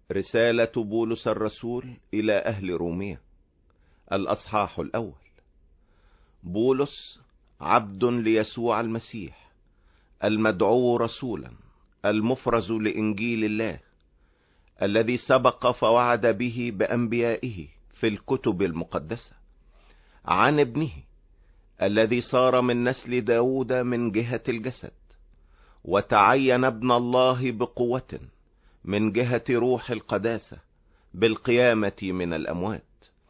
رسالة بولس الرسول إلى أهل رومية، الأصحاح الأول. بولس عبد ليسوع المسيح، المدعو رسولا، المفرز لإنجيل الله، الذي سبق فوعد به بأنبيائه في الكتب المقدسة، عن ابنه الذي صار من نسل داود من جهة الجسد، وتعين ابن الله بقوة من جهة روح القداسة بالقيامة من الأموات،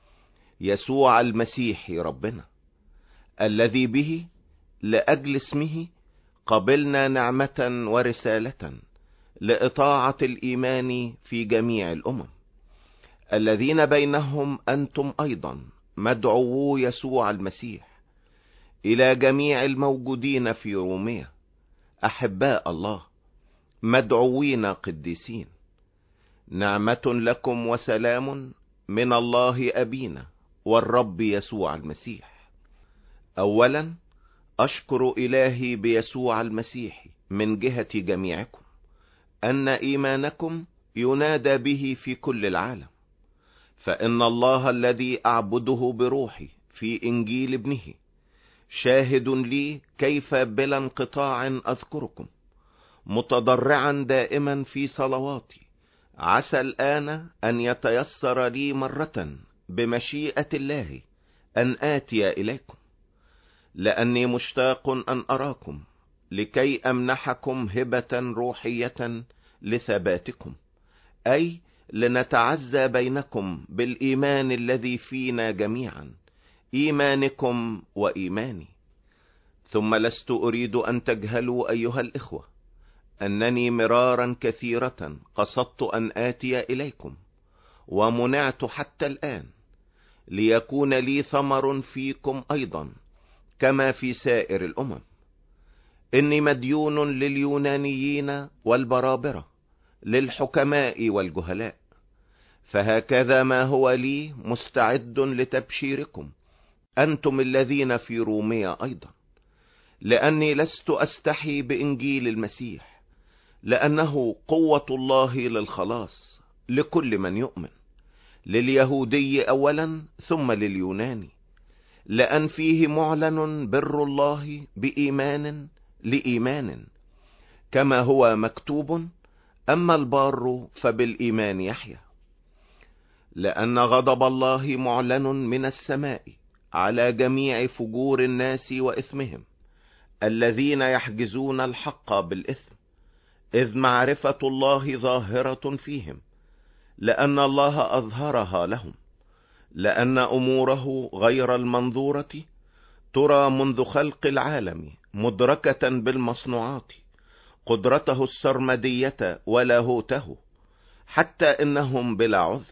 يسوع المسيح ربنا، الذي به لأجل اسمه قبلنا نعمة ورسالة لإطاعة الإيمان في جميع الأمم، الذين بينهم أنتم أيضا مدعوو يسوع المسيح، إلى جميع الموجودين في رومية أحباء الله مدعوين قديسين، نعمة لكم وسلام من الله أبينا والرب يسوع المسيح. أولا أشكر إلهي بيسوع المسيح من جهة جميعكم أن إيمانكم ينادى به في كل العالم، فإن الله الذي أعبده بروحي في إنجيل ابنه شاهد لي كيف بلا انقطاع أذكركم، متضرعا دائما في صلواتي، عسى الآن أن يتيسر لي مرة بمشيئة الله أن آتي إليكم، لأني مشتاق أن أراكم لكي أمنحكم هبة روحية لثباتكم، أي لنتعزى بينكم بالإيمان الذي فينا جميعا، إيمانكم وإيماني. ثم لست أريد أن تجهلوا أيها الإخوة أنني مرارا كثيرة قصدت أن آتي إليكم، ومنعت حتى الآن، ليكون لي ثمر فيكم أيضا كما في سائر الأمم. إني مديون لليونانيين والبرابرة، للحكماء والجهلاء، فهكذا ما هو لي مستعد لتبشيركم أنتم الذين في رومية أيضا، لأني لست أستحي بإنجيل المسيح، لأنه قوة الله للخلاص لكل من يؤمن، لليهودي أولا ثم لليوناني، لأن فيه معلن بر الله بإيمان لإيمان، كما هو مكتوب: أما البار فبالإيمان يحيى. لأن غضب الله معلن من السماء على جميع فجور الناس وإثمهم، الذين يحجزون الحق بالإثم، إذ معرفة الله ظاهرة فيهم، لأن الله أظهرها لهم، لأن أموره غير المنظورة ترى منذ خلق العالم مدركة بالمصنوعات، قدرته السرمدية ولاهوته، حتى إنهم بلا عذر،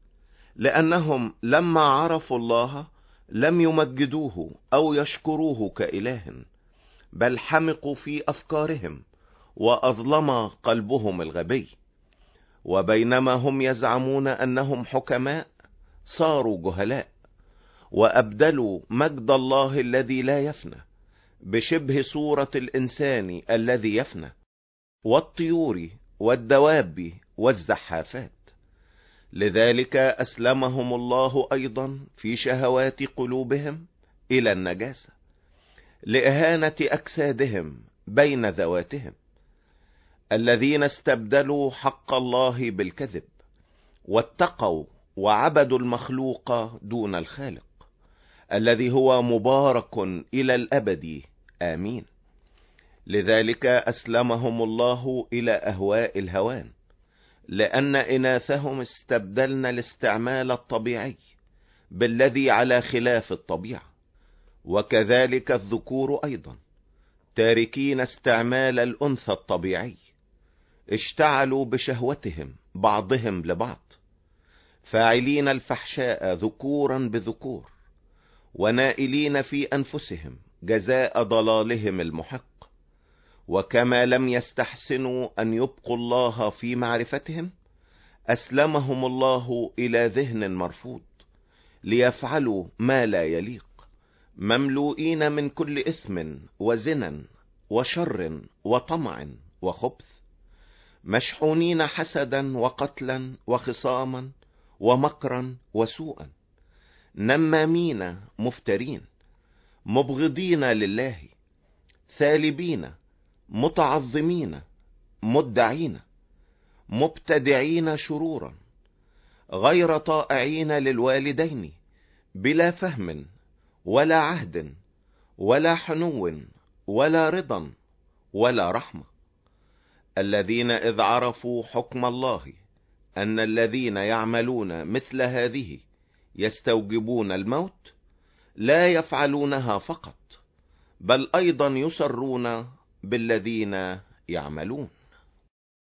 لأنهم لما عرفوا الله لم يمجدوه أو يشكروه كإله، بل حمقوا في أفكارهم وأظلم قلبهم الغبي، وبينما هم يزعمون أنهم حكماء صاروا جهلاء، وأبدلوا مجد الله الذي لا يفنى بشبه صورة الإنسان الذي يفنى، والطيور والدواب والزحافات. لذلك أسلمهم الله أيضا في شهوات قلوبهم إلى النجاسة، لإهانة أجسادهم بين ذواتهم، الذين استبدلوا حق الله بالكذب، واتقوا وعبدوا المخلوق دون الخالق، الذي هو مبارك إلى الأبد، آمين. لذلك أسلمهم الله إلى أهواء الهوان، لأن إناثهم استبدلن الاستعمال الطبيعي بالذي على خلاف الطبيعة، وكذلك الذكور أيضا تاركين استعمال الأنثى الطبيعي، اشتعلوا بشهوتهم بعضهم لبعض، فاعلين الفحشاء ذكورا بذكور، ونائلين في أنفسهم جزاء ضلالهم المحق. وكما لم يستحسنوا أن يبقوا الله في معرفتهم، أسلمهم الله إلى ذهن مرفوض، ليفعلوا ما لا يليق، مملوئين من كل إثم وزنا وشر وطمع وخبث، مشحونين حسدا وقتلا وخصاما ومكرا وسوءا، نمامين مفترين، مبغضين لله، ثالبين، متعظمين، مدعين، مبتدعين شرورا، غير طائعين للوالدين، بلا فهم ولا عهد ولا حنو ولا رضا ولا رحمة، الذين إذ عرفوا حكم الله أن الذين يعملون مثل هذه يستوجبون الموت، لا يفعلونها فقط، بل أيضا يسرون بالذين يعملون.